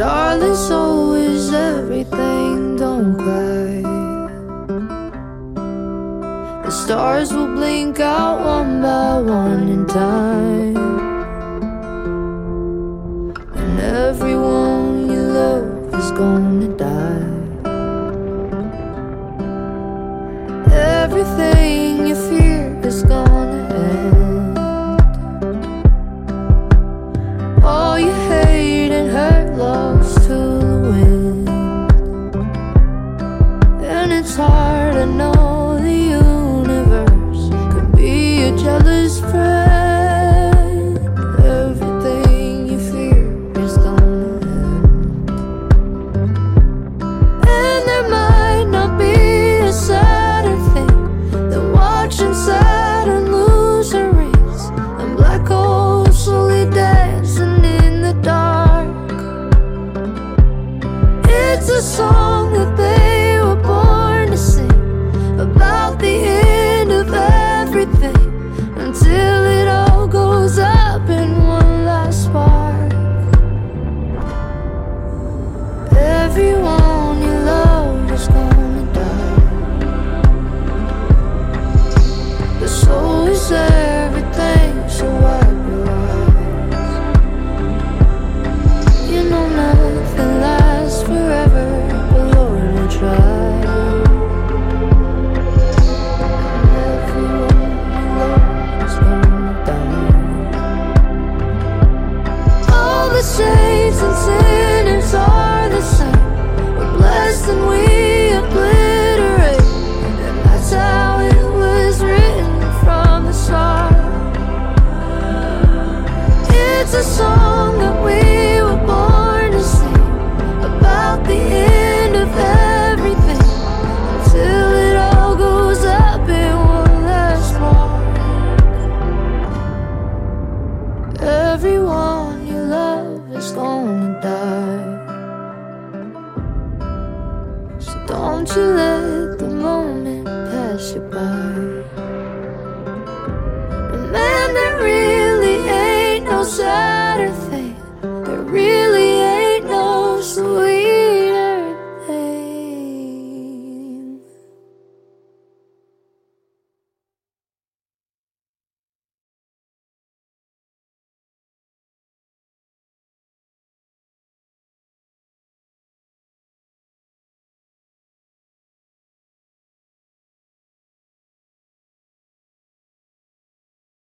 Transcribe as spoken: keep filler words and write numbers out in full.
darling, so is everything, don't cry. The stars will blink out one by one in time, and everyone you love is gonna die. Everything you fear is gonna end. All you hate and hurt lost to the wind. And it's hard to know the universe could be a jealous friend. Everything you fear is gonna end. And there might not be a sadder thing than watching Saturn lose a race and black holes slowly dancing in the dark. It's a song that they were born to sing about the end of everything, until it all goes up in one last spark. Everyone you love is gonna die, but so is everything, so wipe your eyes. You know nothing lasts forever, but Lord will try. Everyone you love is gonna die. All the saints and sinners are the same. We're blessed and we obliterate, and that's how it was written from the start. It's a song that we were born to sing about the end of everything, until it all goes up in one last mark. Everyone you love is gonna die, so don't you let the moment pass you by. And man, there really ain't no sad